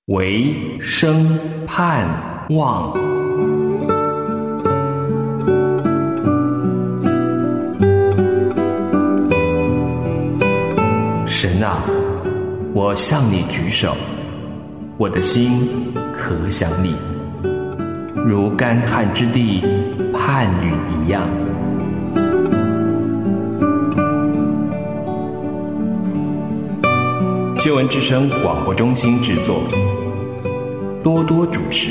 唯生盼望。神啊，我向你举手，我的心可想你，如干旱之地盼雨一样。救恩之声广播中心制作，多多主持。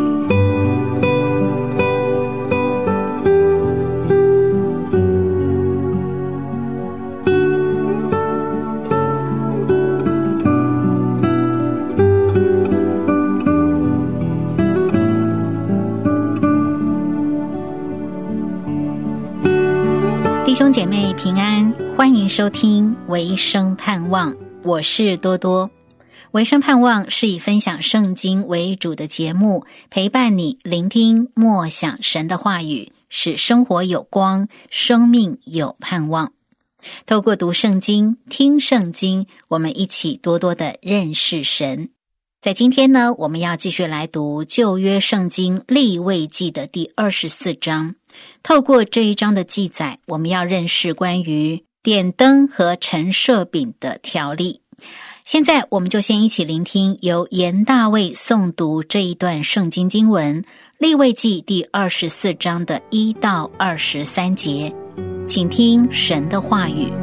弟兄姐妹平安，欢迎收听唯生盼望，我是多多。唯生盼望是以分享圣经为主的节目，陪伴你聆听默想神的话语，使生活有光，生命有盼望。透过读圣经、听圣经，我们一起多多的认识神。在今天呢，我们要继续来读旧约圣经利未记的第24章。透过这一章的记载，我们要认识关于点灯和陈设饼的条例。现在我们就先一起聆听由严大卫诵读这一段圣经经文，利未记第24章的1到23节，请听神的话语。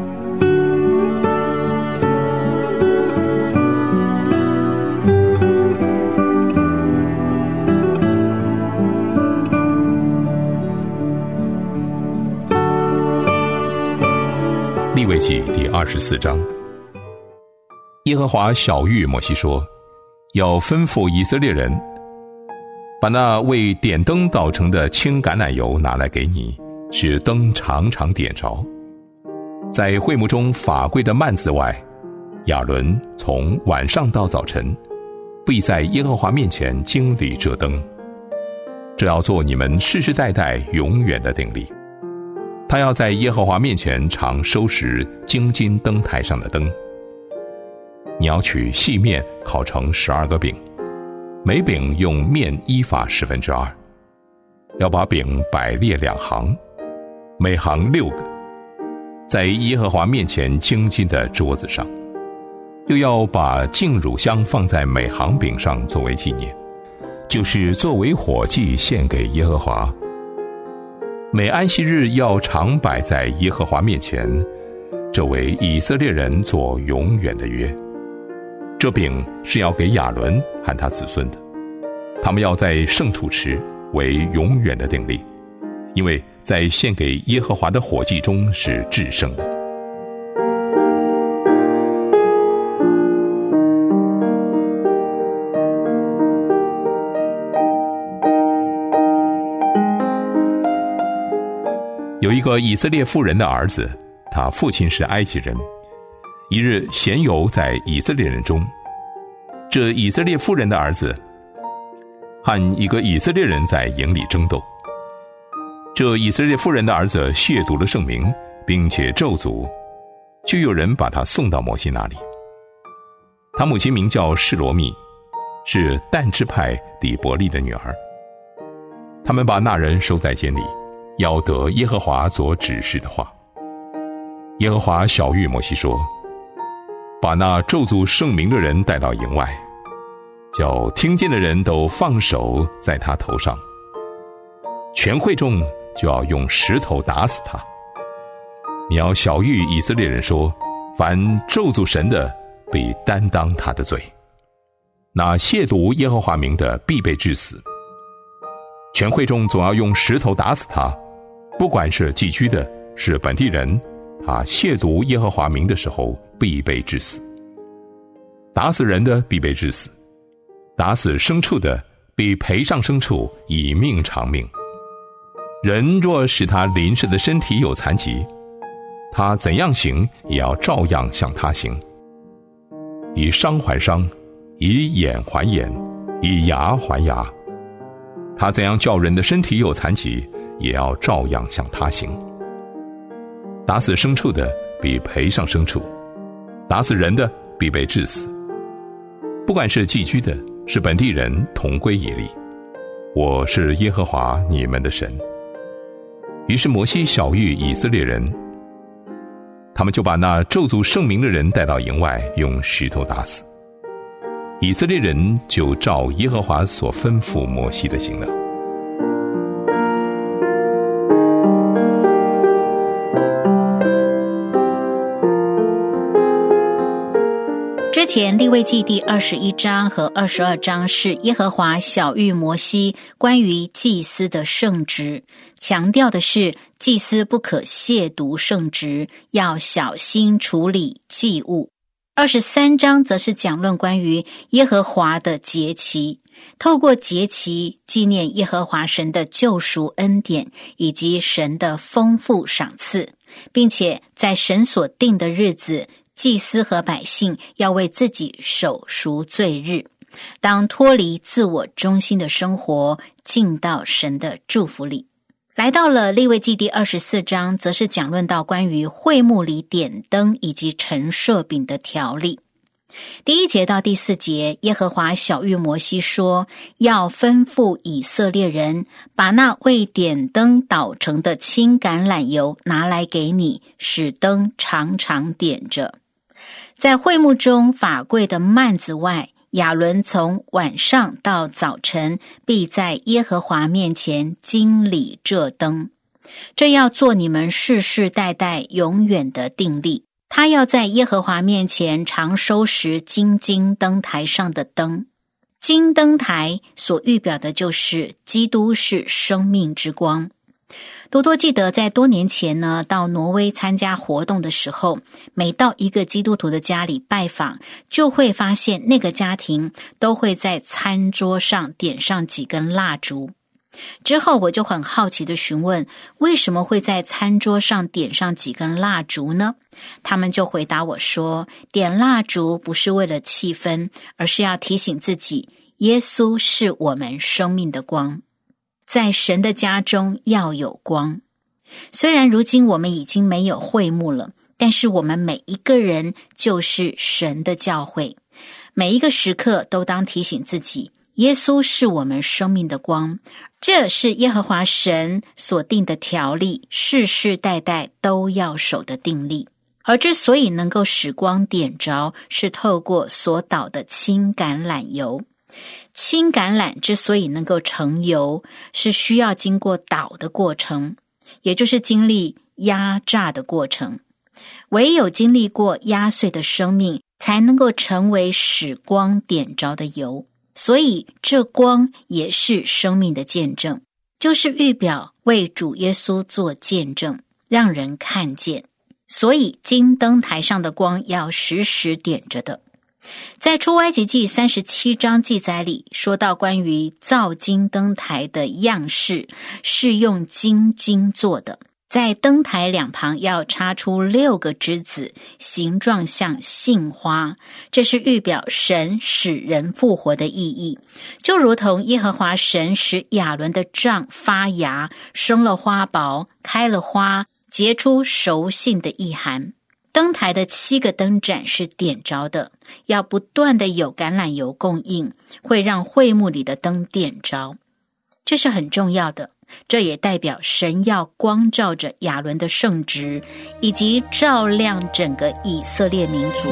利未记第24章，耶和华晓谕摩西说，要吩咐以色列人，把那为点灯捣成的青橄榄油拿来给你，使灯常常点着。在会幕中法柜的幔子外，亚伦从晚上到早晨，必在耶和华面前经理这灯。这要做你们世世代代永远的定例。他要在耶和华面前常收拾金金灯台上的灯。你要取细面烤成12个饼，每饼用面1法2/10，要把饼摆列2行，每行6个，在耶和华面前金金的桌子上。又要把净乳香放在每行饼上作为纪念，就是作为火祭献给耶和华。每安息日要常摆在耶和华面前，这为以色列人做永远的约。这饼是要给亚伦和他子孙的，他们要在圣处吃，为永远的定例，因为在献给耶和华的火祭中是至圣的。有一个以色列妇人的儿子，他父亲是埃及人。一日闲游在以色列人中，这以色列妇人的儿子和一个以色列人在营里争斗。这以色列妇人的儿子亵渎了圣名，并且咒诅，就有人把他送到摩西那里。他母亲名叫示罗密，是但支派底伯利的女儿。他们把那人收在监里，要得耶和华所指示的话。耶和华晓谕摩西说，把那咒诅圣名的人带到营外，叫听见的人都放手在他头上，全会众就要用石头打死他。你要晓谕以色列人说，凡咒诅神的，必担当他的罪；那亵渎耶和华名的，必被治死。全会众总要用石头打死他，不管是寄居的，是本地人，他亵渎耶和华名的时候，必被治死。打死人的必被治死，打死牲畜的必赔上牲畜，以命偿命。人若使他邻舍的身体有残疾，他怎样行，也要照样向他行。以伤还伤，以眼还眼，以牙还牙。他怎样叫人的身体有残疾，也要照样向他行。打死牲畜的必赔上牲畜，打死人的必被治死。不管是寄居的， 使本地人同归一例。我是耶和华你们的神。于是摩西晓谕以色列人，他们就把那咒诅圣名的人带到营外，用石头打死。以色列人就照耶和华所吩咐摩西的行了。 之前利未记第21章和22章是耶和华晓谕摩西关于祭司的圣职，强调的是祭司不可亵渎圣职，要小心处理祭物。23章则是讲论关于耶和华的节期，透过节期纪念耶和华神的救赎恩典以及神的丰富赏赐，并且在神所定的日子，祭司和百姓要为自己守赎罪日，当脱离自我中心的生活，进到神的祝福里。来到了利未记第24章，则是讲论到关于会幕里点灯以及陈设饼的条例。第1节到第4节，耶和华晓谕摩西说，要吩咐以色列人把那为点灯捣成的青橄榄油拿来给你，使灯常常点着。在会幕中法柜的幔子外，亚伦从晚上到早晨必在耶和华面前经理这灯，这要做你们世世代代永远的定例。他要在耶和华面前常收拾金灯台上的灯。金灯台所预表的就是基督是生命之光。多多记得在多年前呢，到挪威参加活动的时候，每到一个基督徒的家里拜访，就会发现那个家庭都会在餐桌上点上几根蜡烛。之后我就很好奇的询问，为什么会在餐桌上点上几根蜡烛呢？他们就回答我说，点蜡烛不是为了气氛，而是要提醒自己，耶稣是我们生命的光。在神的家中要有光。虽然如今我们已经没有会幕了，但是我们每一个人就是神的教会。每一个时刻都当提醒自己，耶稣是我们生命的光。这是耶和华神所定的条例，世世代代都要守的定例。而之所以能够使光点着，是透过所捣的青橄榄油。青橄榄之所以能够成油，是需要经过捣的过程，也就是经历压榨的过程。唯有经历过压碎的生命，才能够成为使光点着的油。所以这光也是生命的见证，就是预表为主耶稣做见证，让人看见。所以金灯台上的光要时时点着的。在出埃及记37章记载里说到，关于造金灯台的样式是用金筋做的，在灯台两旁要插出6个枝子，形状像杏花，这是预表神使人复活的意义，就如同耶和华神使亚伦的杖发芽，生了花苞，开了花，结出熟杏的意涵。灯台的7个灯盏是点着的，要不断的有橄榄油供应，会让会幕里的灯点着。这是很重要的，这也代表神要光照着亚伦的圣职，以及照亮整个以色列民族。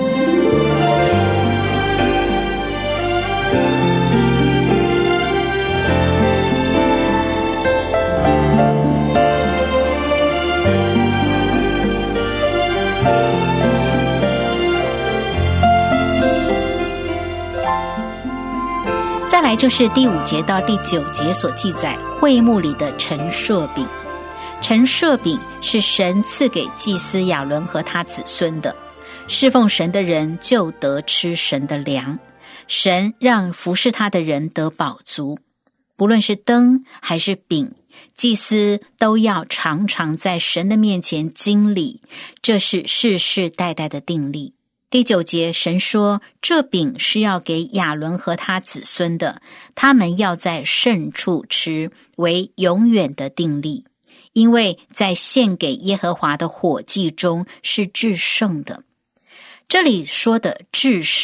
再来就是第5节到第9节所记载会幕里的陈设饼。陈设饼是神赐给祭司亚伦和他子孙的，侍奉神的人就得吃神的粮，神让服侍他的人得饱足。不论是灯还是饼，祭司都要常常在神的面前经历，这是世世代代的定例。第9节，神说这饼是要给亚伦和他子孙的，他们要在圣处吃，为永远的定例，因为在献给耶和华的火祭中是至圣的。这里说的至圣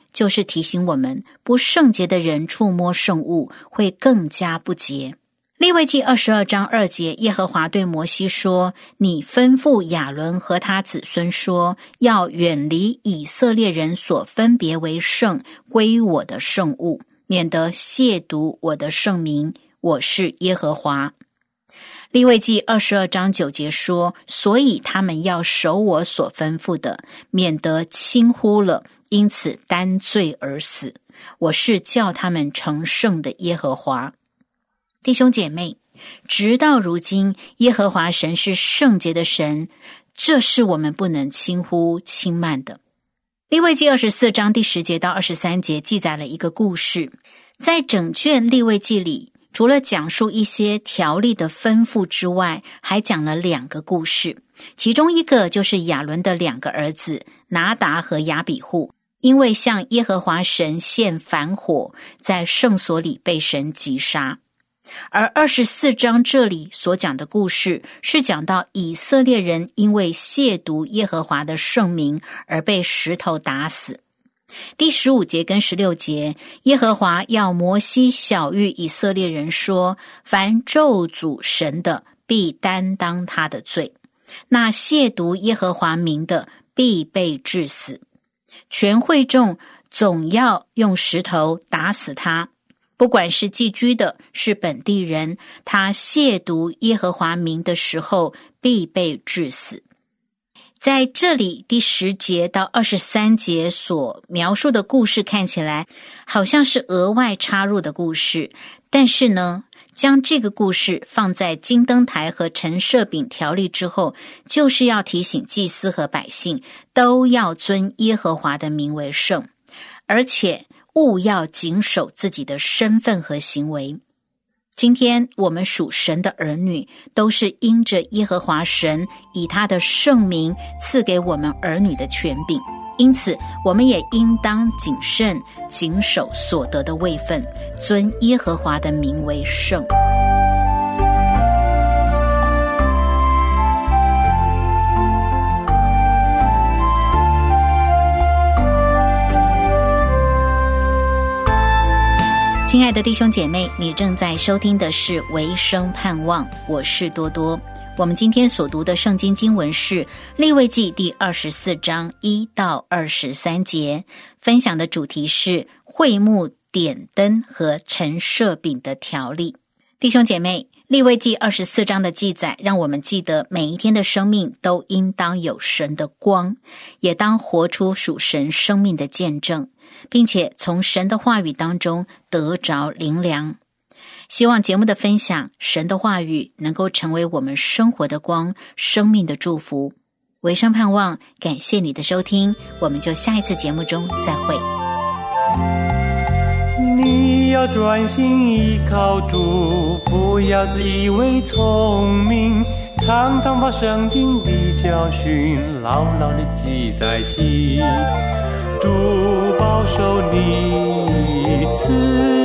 就是提醒我们，不圣洁的人触摸圣物会更加不洁。利未记22章2节，耶和华对摩西说：你吩咐亚伦和他子孙说，要远离以色列人所分别为圣归我的圣物，免得亵渎我的圣名，我是耶和华。利未记22章9节说，所以他们要守我所吩咐的，免得轻忽了，因此担罪而死，我是叫他们成圣的耶和华。弟兄姐妹，直到如今，耶和华神是圣洁的神，这是我们不能轻忽轻慢的。利未记24章第10节到23节记载了一个故事。在整卷利未记里，除了讲述一些条例的吩咐之外，还讲了2个故事。其中一个就是亚伦的2个儿子拿达和亚比户，因为向耶和华神献燔火，在圣所里被神击杀。而24章这里所讲的故事，是讲到以色列人因为亵渎耶和华的圣名而被石头打死。第15节跟16节，耶和华要摩西晓谕以色列人说，凡咒诅神的，必担当他的罪；那亵渎耶和华名的，必被治死。全会众总要用石头打死他，不管是寄居的，是本地人，他亵渎耶和华名的时候，必被治死。在这里第10节到23节所描述的故事看起来好像是额外插入的故事，但是呢，将这个故事放在金灯台和陈设饼条例之后，就是要提醒祭司和百姓都要尊耶和华的名为圣，而且务要谨守自己的身份和行为。今天我们属神的儿女，都是因着耶和华神以他的圣名赐给我们儿女的权柄，因此我们也应当谨慎谨守所得的位分，尊耶和华的名为圣。亲爱的弟兄姐妹，你正在收听的是维生盼望，我是多多。我们今天所读的圣经经文是利未记第24章1到23节，分享的主题是会幕点灯和陈设饼的条例。弟兄姐妹，利未记24章的记载让我们记得每一天的生命都应当有神的光，也当活出属神生命的见证，并且从神的话语当中得着灵粮。希望节目的分享，神的话语能够成为我们生活的光，生命的祝福。维生盼望，感谢你的收听，我们就下一次节目中再会。 你要专心依靠主，不要自以为聪明，常常把圣经的教训牢牢地记在心。主保守你，赐